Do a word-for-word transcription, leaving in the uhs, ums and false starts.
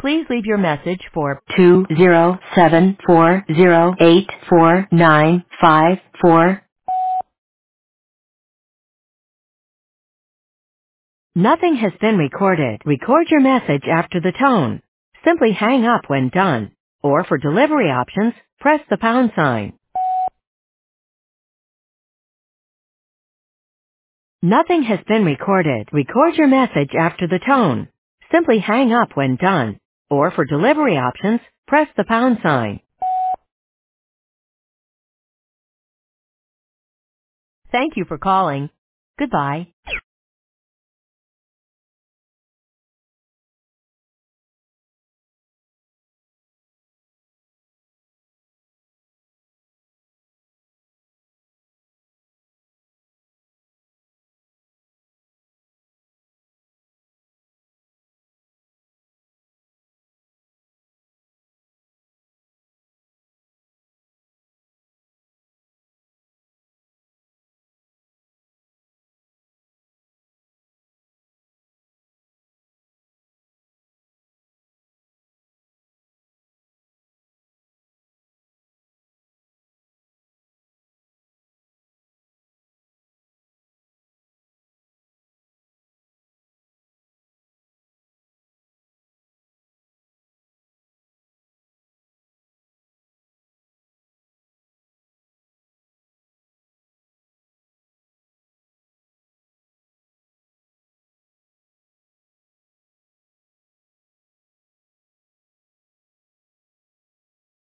Please leave your message for two zero seven four zero eight four nine five four. Nothing has been recorded. Record your message after the tone. Simply hang up when done. Or for delivery options, press the pound sign. Nothing has been recorded. Record your message after the tone. Simply hang up when done. Or for delivery options, press the pound sign. Thank you for calling. Goodbye.